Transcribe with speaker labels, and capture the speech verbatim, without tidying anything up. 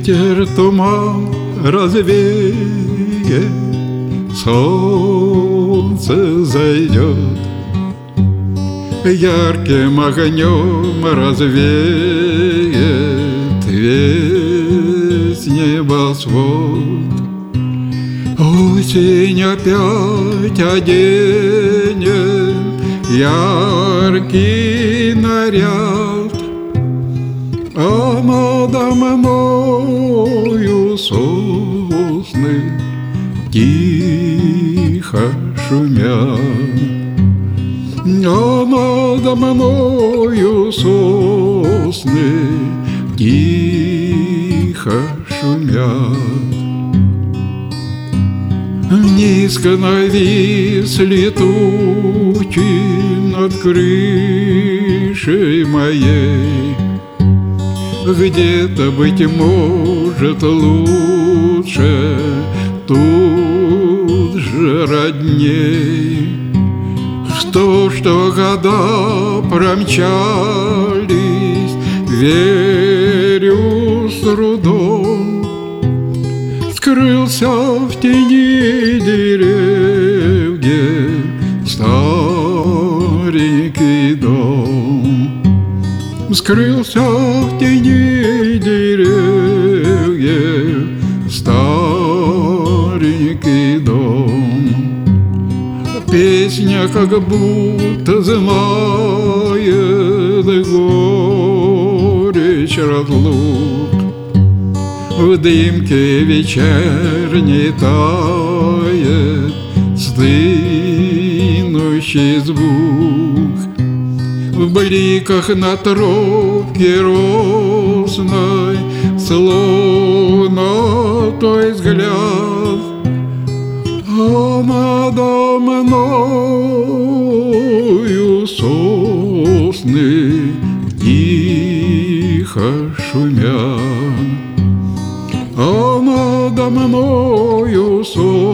Speaker 1: Ветер туман развеет, солнце зайдет, ярким огнем развеет весь небосвод. Осень опять оденет яркий наряд, а надо мною сосны тихо шумят, а надо мною сосны тихо шумят. Низко нависли тучи над крышей моей, где-то, быть может, лучше, тут же родней. Что, что года промчались, верю с трудом, скрылся в тени деревьев старенький дом. Скрылся в тени деревьев старенький дом. Песня как будто знает горечь разлук, в дымке вечерней тает стынущий звук. В бликах на тропке росной словно той взгляд, а надо мною сосны тихо шумят, а надо мною сосны